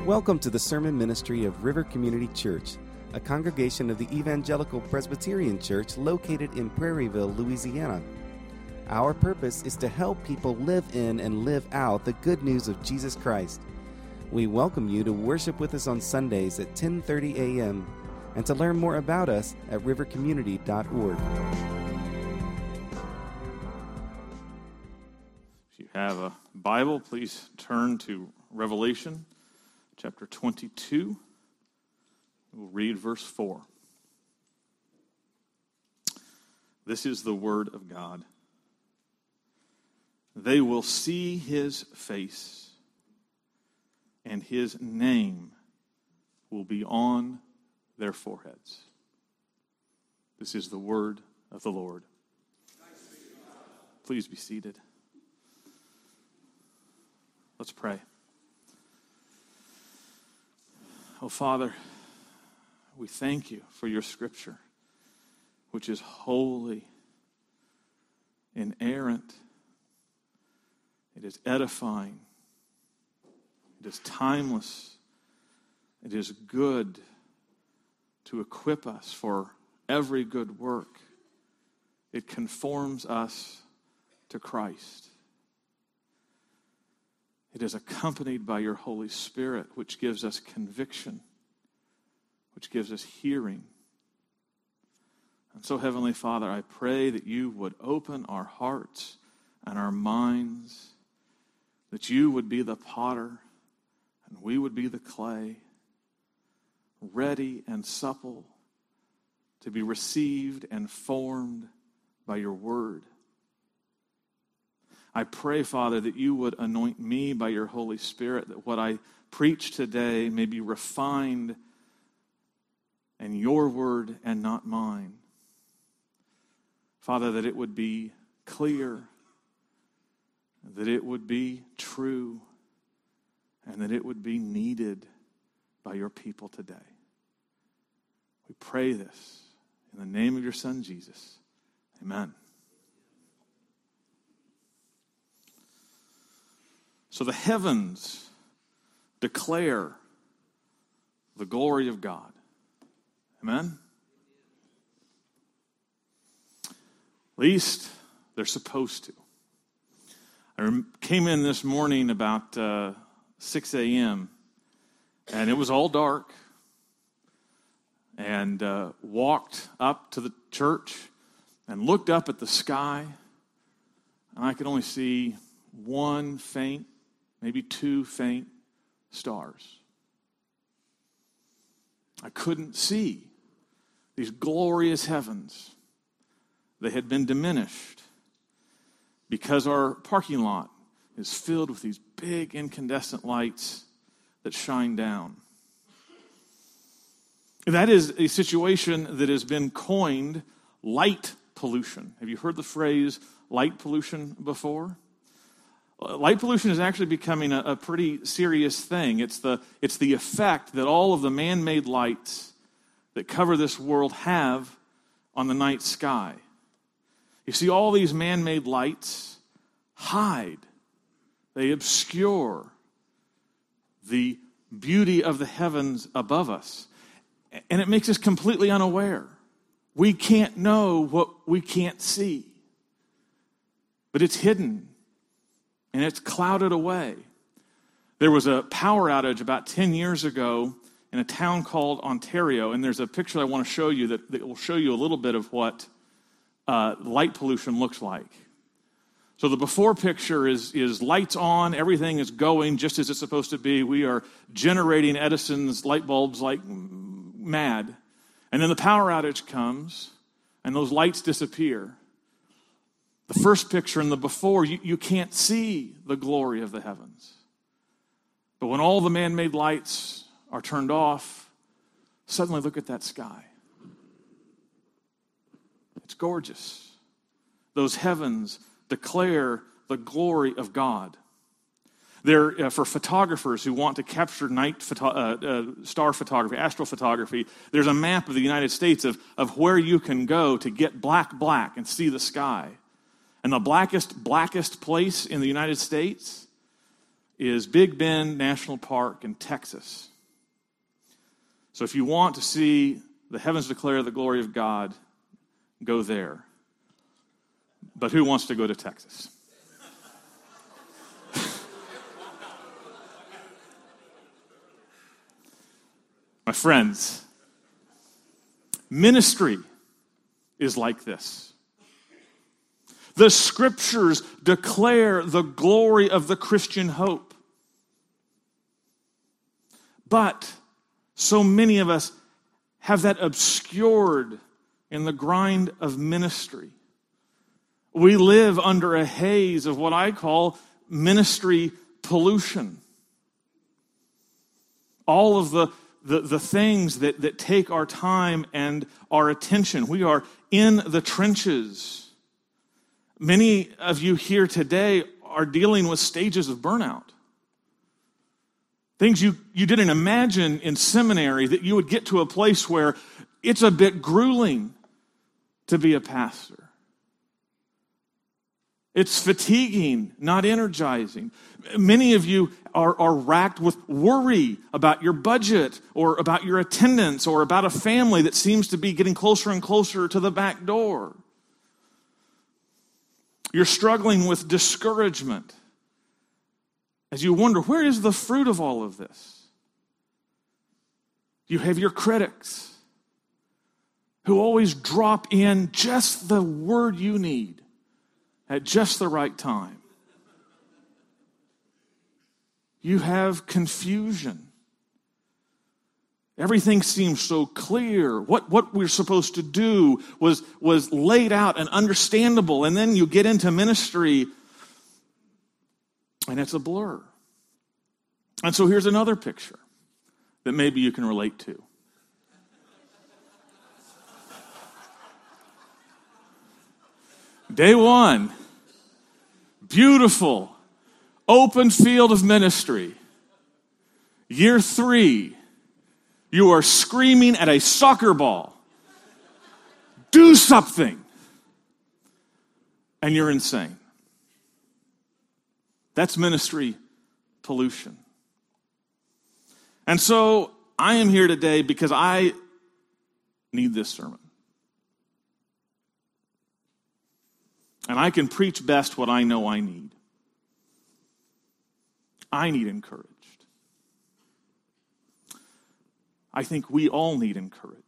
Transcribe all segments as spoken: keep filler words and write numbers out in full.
Welcome to the sermon ministry of River Community Church, a congregation of the Evangelical Presbyterian Church located in Prairieville, Louisiana. Our purpose is to help people live in and live out the good news of Jesus Christ. We welcome you to worship with us on Sundays at ten thirty a.m. and to learn more about us at river community dot org. If you have a Bible, please turn to Revelation chapter twenty-two. We'll read verse four. This is the word of God. They will see his face, and his name will be on their foreheads. This is the word of the Lord. Please be seated. Let's pray. Oh, Father, we thank you for your scripture, which is holy, inerrant. It is edifying. It is timeless. It is good to equip us for every good work. It conforms us to Christ. It is accompanied by your Holy Spirit, which gives us conviction, which gives us hearing. And so, Heavenly Father, I pray that you would open our hearts and our minds, that you would be the potter and we would be the clay, ready and supple to be received and formed by your word. I pray, Father, that you would anoint me by your Holy Spirit, that what I preach today may be refined in your word and not mine. Father, that it would be clear, that it would be true, and that it would be needed by your people today. We pray this in the name of your Son, Jesus. Amen. So the heavens declare the glory of God. Amen? At least they're supposed to. I came in this morning about uh, six a.m. and it was all dark, and uh, walked up to the church and looked up at the sky, and I could only see one faint, maybe two faint stars. I couldn't see these glorious heavens. They had been diminished because our parking lot is filled with these big incandescent lights that shine down. That is a situation that has been coined light pollution. Have you heard the phrase light pollution before? Light pollution is actually becoming a, a pretty serious thing. It's the, it's the effect that all of the man-made lights that cover this world have on the night sky. You see, all these man-made lights hide, they obscure the beauty of the heavens above us. And it makes us completely unaware. We can't know what we can't see. But it's hidden. And it's clouded away. There was a power outage about ten years ago in a town called Ontario, and there's a picture I want to show you that, that will show you a little bit of what uh, light pollution looks like. So the before picture is, is lights on, everything is going just as it's supposed to be. We are generating Edison's light bulbs like mad. And then the power outage comes, and those lights disappear. The first picture and the before, you, you can't see the glory of the heavens. But when all the man-made lights are turned off, suddenly look at that sky. It's gorgeous. Those heavens declare the glory of God. They're uh, for photographers who want to capture night photo- uh, uh, star photography, astrophotography. There's a map of the United States of, of where you can go to get black, black and see the sky. And the blackest, blackest place in the United States is Big Bend National Park in Texas. So if you want to see the heavens declare the glory of God, go there. But who wants to go to Texas? My friends, ministry is like this. The scriptures declare the glory of the Christian hope. But so many of us have that obscured in the grind of ministry. We live under a haze of what I call ministry pollution. All of the, the, the things that, that take our time and our attention. We are in the trenches. Many of you here today are dealing with stages of burnout. Things you, you didn't imagine in seminary, that you would get to a place where it's a bit grueling to be a pastor. It's fatiguing, not energizing. Many of you are, are racked with worry about your budget or about your attendance or about a family that seems to be getting closer and closer to the back door. You're struggling with discouragement as you wonder, where is the fruit of all of this? You have your critics who always drop in just the word you need at just the right time. You have confusion. Everything seems so clear. What, what we're supposed to do was, was laid out and understandable, and then you get into ministry and it's a blur. And so here's another picture that maybe you can relate to. Day one, beautiful, open field of ministry. Year three, you are screaming at a soccer ball. Do something. And you're insane. That's ministry pollution. And so I am here today because I need this sermon. And I can preach best what I know I need. I need encouraged. I think we all need encouraged.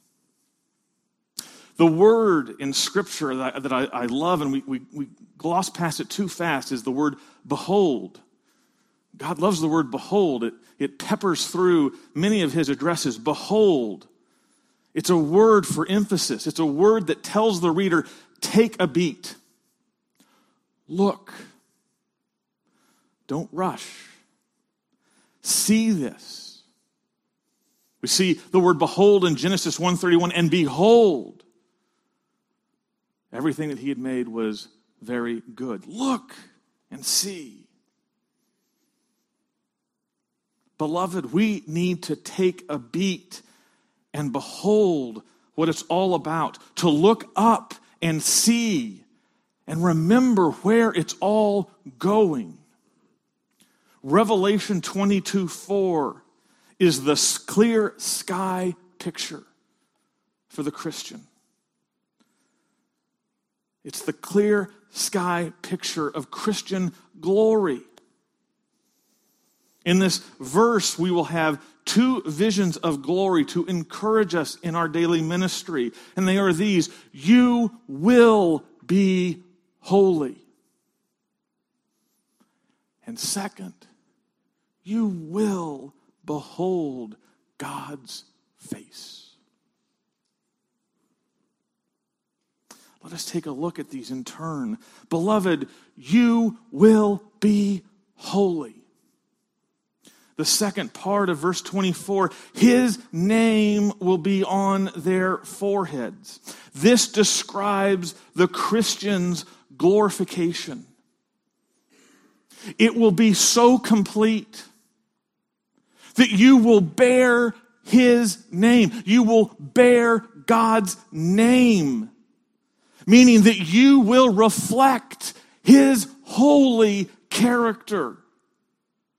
The word in Scripture that, that I, I love, and we, we, we gloss past it too fast, is the word behold. God loves the word behold. It, it peppers through many of his addresses. Behold. It's a word for emphasis. It's a word that tells the reader, take a beat. Look. Don't rush. See this. We see the word behold in Genesis one thirty-one, and behold, everything that he had made was very good. Look and see. Beloved, we need to take a beat and behold what it's all about. To look up and see and remember where it's all going. Revelation twenty-two four is the clear sky picture for the Christian. It's the clear sky picture of Christian glory. In this verse, we will have two visions of glory to encourage us in our daily ministry. And they are these: you will be holy. And second, you will behold God's face. Let us take a look at these in turn. Beloved, you will be holy. The second part of verse twenty-four, his name will be on their foreheads. This describes the Christian's glorification. It will be so complete that you will bear his name. You will bear God's name. Meaning that you will reflect his holy character.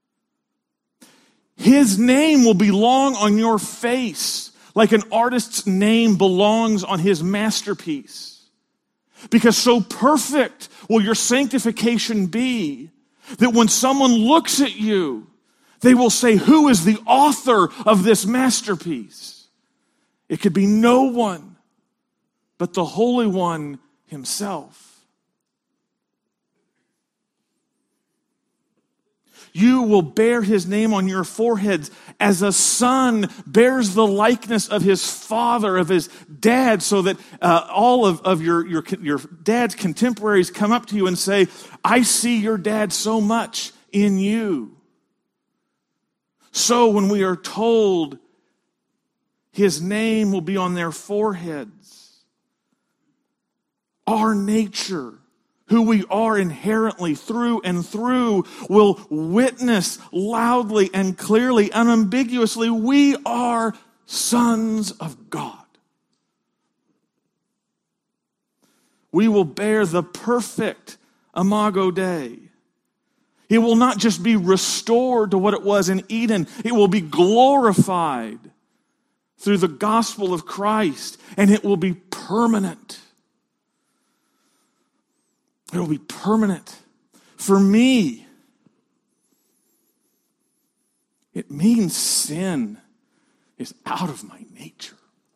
His name will belong on your face like an artist's name belongs on his masterpiece. Because so perfect will your sanctification be that when someone looks at you, they will say, who is the author of this masterpiece? It could be no one but the Holy One himself. You will bear his name on your foreheads as a son bears the likeness of his father, of his dad, so that uh, all of, of your, your, your dad's contemporaries come up to you and say, I see your dad so much in you. So when we are told his name will be on their foreheads, our nature, who we are inherently through and through, will witness loudly and clearly, unambiguously, we are sons of God. We will bear the perfect Imago Dei. It will not just be restored to what it was in Eden, it will be glorified through the gospel of Christ, and it will be permanent. It will be permanent. For me, it means sin is out of my nature.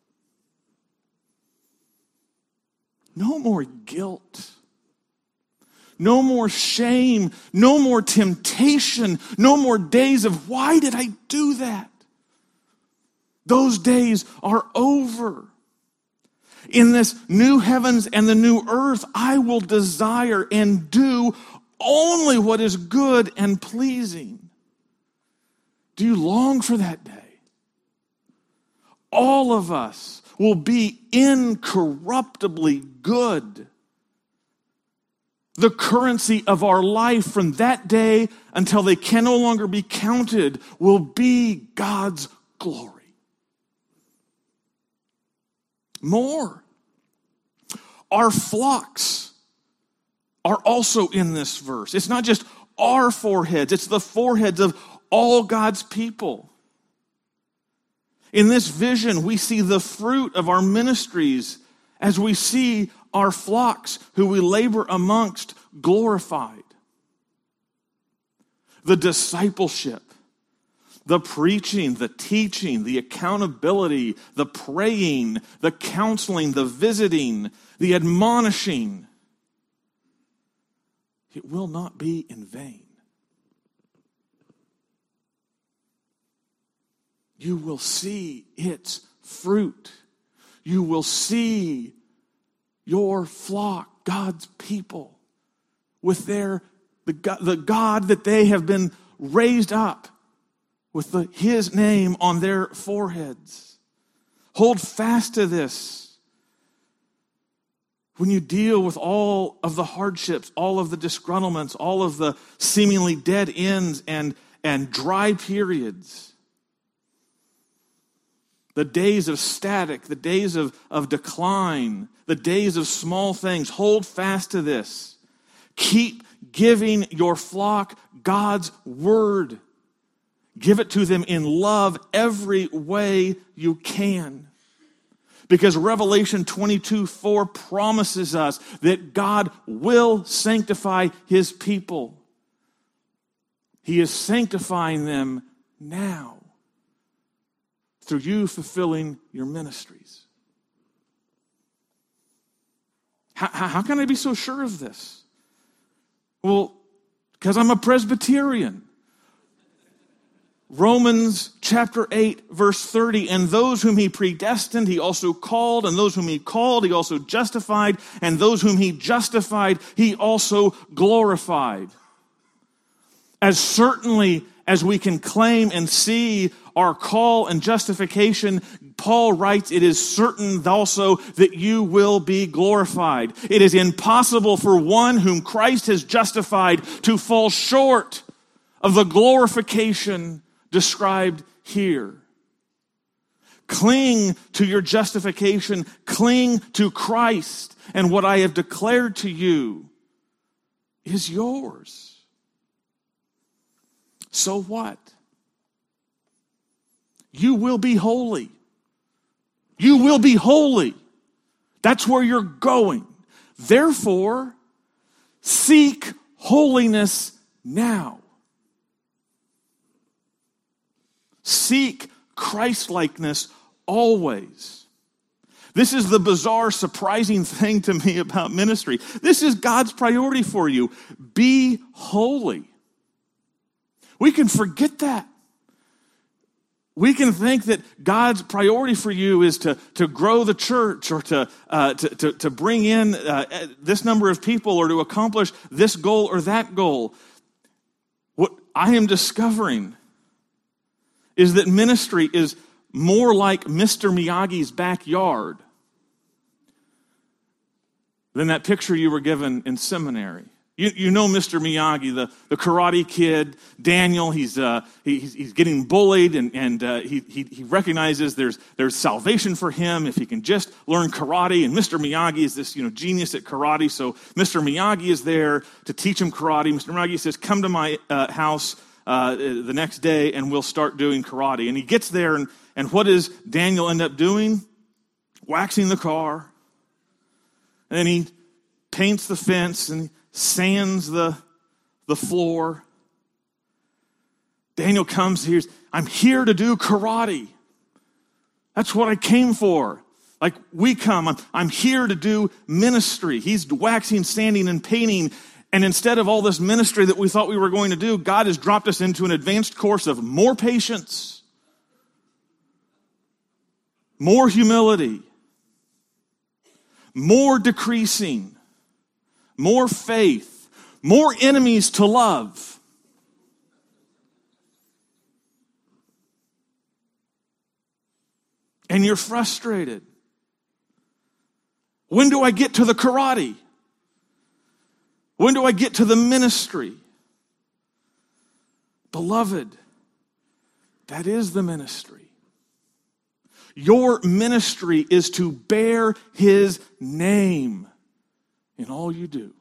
No more guilt. No more shame. No more temptation. No more days of, why did I do that? Those days are over. In this new heavens and the new earth, I will desire and do only what is good and pleasing. Do you long for that day? All of us will be incorruptibly good. The currency of our life from that day until they can no longer be counted will be God's glory. More. Our flocks are also in this verse. It's not just our foreheads, it's the foreheads of all God's people. In this vision, we see the fruit of our ministries as we see our flocks who we labor amongst glorified. The discipleship, the preaching, the teaching, the accountability, the praying, the counseling, the visiting, the admonishing, it will not be in vain. You will see its fruit. You will see your flock, God's people, with their the God, the God that they have been raised up, with the, his name on their foreheads. Hold fast to this. When you deal with all of the hardships, all of the disgruntlements, all of the seemingly dead ends and, and dry periods, the days of static, the days of, of decline, the days of small things, hold fast to this. Keep giving your flock God's word. Give it to them in love every way you can. Because Revelation twenty-two four promises us that God will sanctify his people. He is sanctifying them now through you fulfilling your ministries. How, how can I be so sure of this? Well, because I'm a Presbyterian. Romans chapter eight, verse thirty, and those whom he predestined, he also called, and those whom he called, he also justified, and those whom he justified, he also glorified. As certainly as we can claim and see our call and justification, Paul writes, it is certain also that you will be glorified. It is impossible for one whom Christ has justified to fall short of the glorification described here. Cling to your justification. Cling to Christ. And what I have declared to you is yours. So what? you will be holy. You will be holy. That's where you're going. Therefore, seek holiness now. Seek Christ-likeness always. This is the bizarre, surprising thing to me about ministry. This is God's priority for you. Be holy. We can forget that. We can think that God's priority for you is to, to grow the church or to, uh, to, to, to bring in uh, this number of people or to accomplish this goal or that goal. What I am discovering is that ministry is more like Mister Miyagi's backyard than that picture you were given in seminary. You, you know Mister Miyagi, the, the karate kid, Daniel, he's uh, he, he's, he's getting bullied, and, and uh, he, he, he recognizes there's, there's salvation for him if he can just learn karate, and Mister Miyagi is this you know genius at karate, so Mister Miyagi is there to teach him karate. Mister Miyagi says, come to my uh, house uh, the next day, and we'll start doing karate. And he gets there, and, and what does Daniel end up doing? Waxing the car, and then he paints the fence, and sands the, the floor. Daniel comes here. I'm here to do karate. That's what I came for. Like we come, I'm, I'm here to do ministry. He's waxing, sanding, and painting. And instead of all this ministry that we thought we were going to do, God has dropped us into an advanced course of more patience, more humility, more decreasing, more faith, more enemies to love. And you're frustrated. When do I get to the karate? When do I get to the ministry? Beloved, that is the ministry. Your ministry is to bear his name in all you do.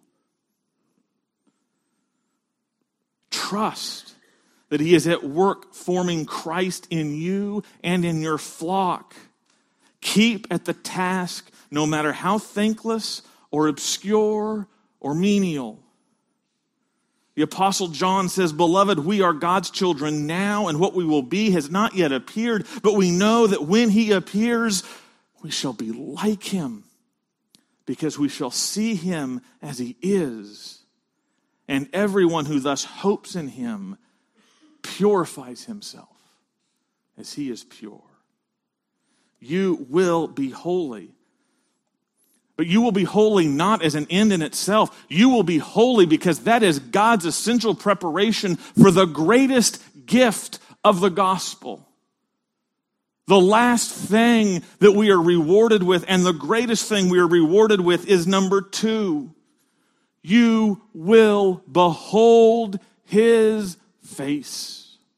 Trust that he is at work forming Christ in you and in your flock. Keep at the task, no matter how thankless or obscure or menial. The Apostle John says, beloved, we are God's children now, and what we will be has not yet appeared, but we know that when he appears, we shall be like him, because we shall see him as he is. And everyone who thus hopes in him purifies himself as he is pure. You will be holy. But you will be holy not as an end in itself. You will be holy because that is God's essential preparation for the greatest gift of the gospel. The last thing that we are rewarded with, and the greatest thing we are rewarded with, is number two. You will behold his face.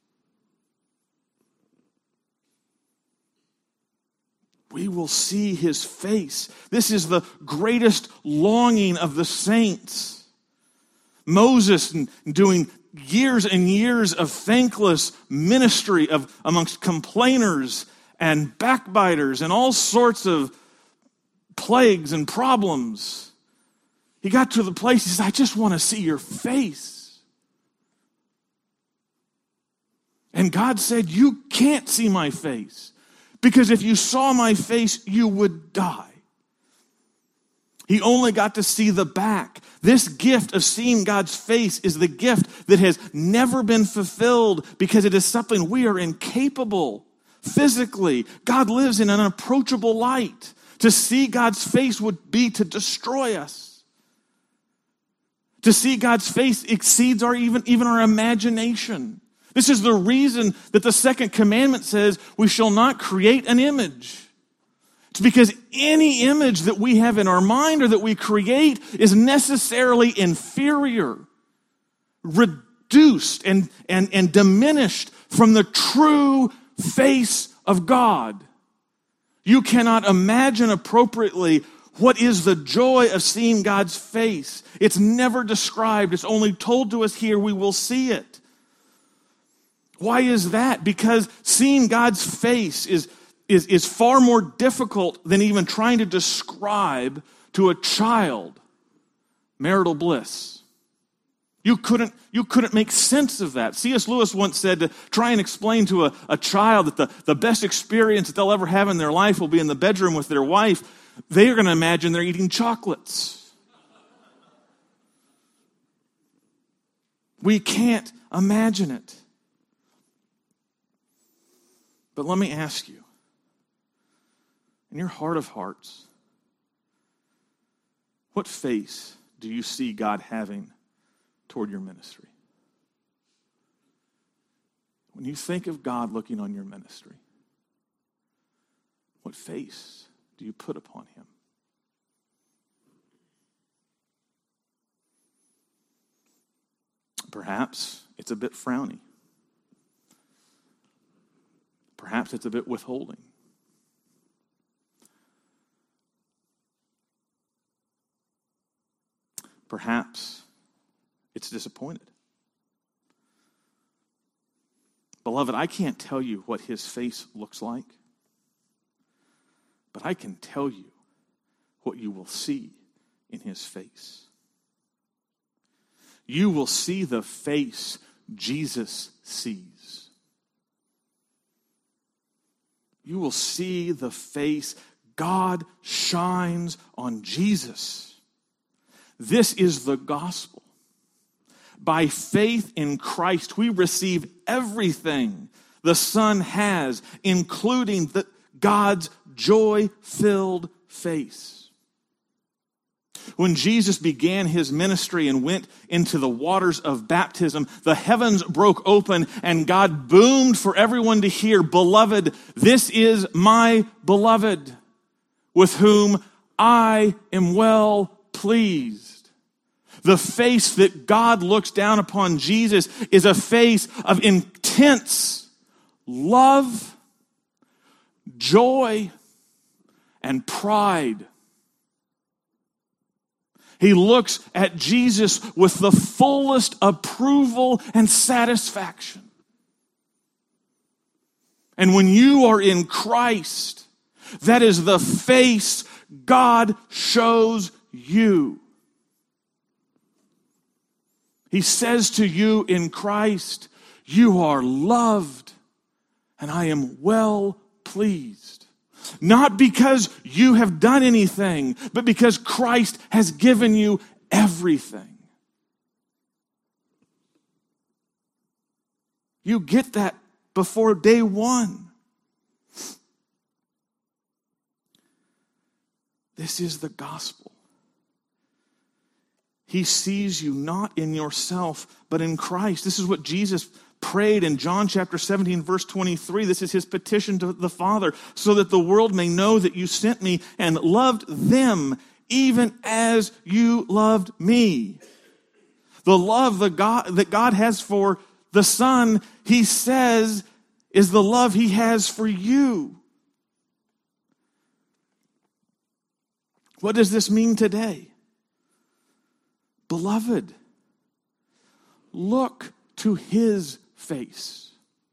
We will see his face. This is the greatest longing of the saints. Moses doing years and years of thankless ministry of amongst complainers and backbiters and all sorts of plagues and problems. He got to the place, he says, I just want to see your face. And God said, you can't see my face. Because if you saw my face, you would die. He only got to see the back. This gift of seeing God's face is the gift that has never been fulfilled because it is something we are incapable physically. God lives in an unapproachable light. To see God's face would be to destroy us. To see God's face exceeds our even, even our imagination. This is the reason that the second commandment says we shall not create an image. It's because any image that we have in our mind or that we create is necessarily inferior, reduced and, and, and diminished from the true face of God. You cannot imagine appropriately what is the joy of seeing God's face. It's never described. It's only told to us here. We will see it. Why is that? Because seeing God's face is, is, is far more difficult than even trying to describe to a child marital bliss. You couldn't, you couldn't make sense of that. C S Lewis once said to try and explain to a, a child that the, the best experience that they'll ever have in their life will be in the bedroom with their wife, they are going to imagine they're eating chocolates. We can't imagine it. But let me ask you, in your heart of hearts, what face do you see God having toward your ministry? When you think of God looking on your ministry, what face do you put upon him? Perhaps it's a bit frowny. Perhaps it's a bit withholding. Perhaps it's disappointed. Beloved, I can't tell you what his face looks like, but I can tell you what you will see in his face. You will see the face Jesus sees. You will see the face God shines on Jesus. This is the gospel. By faith in Christ, we receive everything the Son has, including the, God's joy-filled face. When Jesus began his ministry and went into the waters of baptism, the heavens broke open and God boomed for everyone to hear, "Beloved, this is my beloved, with whom I am well pleased." The face that God looks down upon Jesus is a face of intense love, joy, and pride. He looks at Jesus with the fullest approval and satisfaction. And when you are in Christ, that is the face God shows you. He says to you in Christ, "You are loved, and I am well pleased." Not because you have done anything, but because Christ has given you everything. You get that before day one. This is the gospel. He sees you not in yourself, but in Christ. This is what Jesus prayed in John chapter seventeen, verse twenty-three. This is his petition to the Father, so that the world may know that you sent me and loved them even as you loved me. The love the God, that God has for the Son, he says, is the love he has for you. What does this mean today? Beloved, look to his face.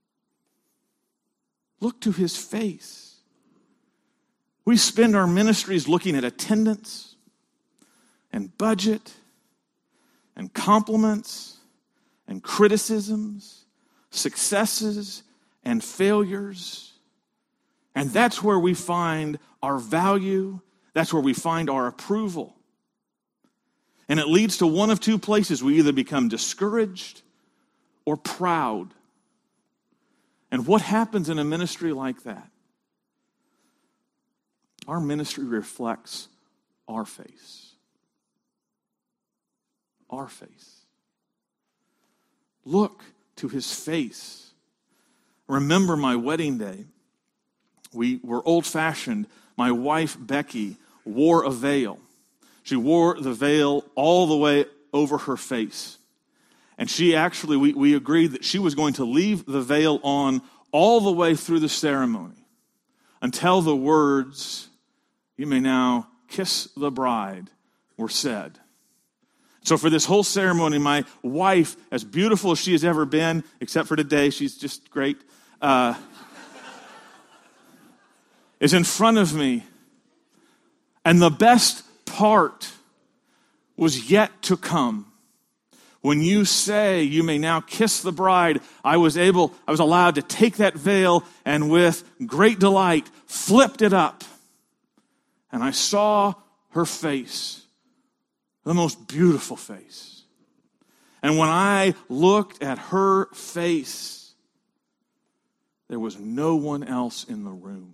Look to his face. We spend our ministries looking at attendance and budget and compliments and criticisms, successes and failures. And that's where we find our value. That's where we find our approval. And it leads to one of two places. We either become discouraged or proud. And what happens in a ministry like that? Our ministry reflects our face. Our face. Look to his face. Remember my wedding day. We were old-fashioned. My wife, Becky, wore a veil. She wore the veil all the way over her face. And she actually, we, we agreed that she was going to leave the veil on all the way through the ceremony until the words, "You may now kiss the bride," were said. So for this whole ceremony, my wife, as beautiful as she has ever been, except for today, she's just great, uh, is in front of me. And the best part was yet to come. When you say you may now kiss the bride, I was able, I was allowed to take that veil and with great delight flipped it up. And I saw her face, the most beautiful face. And when I looked at her face, there was no one else in the room.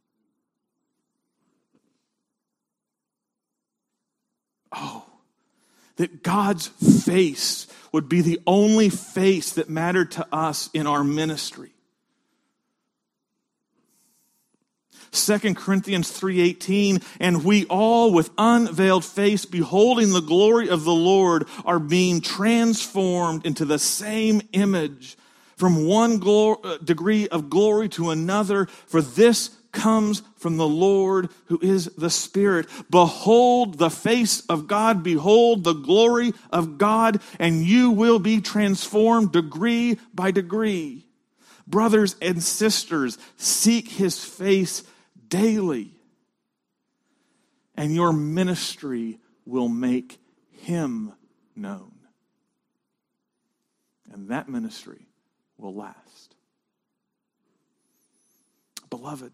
Oh, that God's face would be the only face that mattered to us in our ministry. Second Corinthians three eighteen, and we all with unveiled face, beholding the glory of the Lord, are being transformed into the same image from one glor- degree of glory to another, for this comes from the Lord who is the Spirit. Behold the face of God, behold the glory of God, and you will be transformed degree by degree. Brothers and sisters, seek his face daily, and your ministry will make him known. And that ministry will last. Beloved,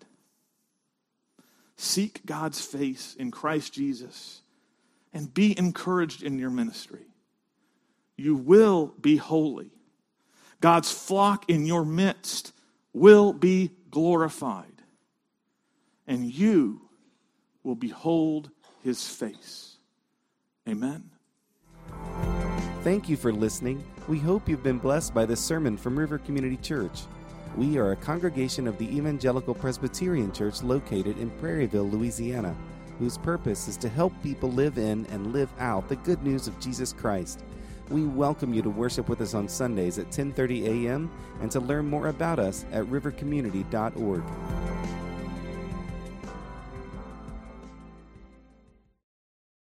seek God's face in Christ Jesus and be encouraged in your ministry. You will be holy. God's flock in your midst will be glorified. And you will behold his face. Amen. Thank you for listening. We hope you've been blessed by this sermon from River Community Church. We are a congregation of the Evangelical Presbyterian Church located in Prairieville, Louisiana, whose purpose is to help people live in and live out the good news of Jesus Christ. We welcome you to worship with us on Sundays at ten thirty a.m. and to learn more about us at river community dot org.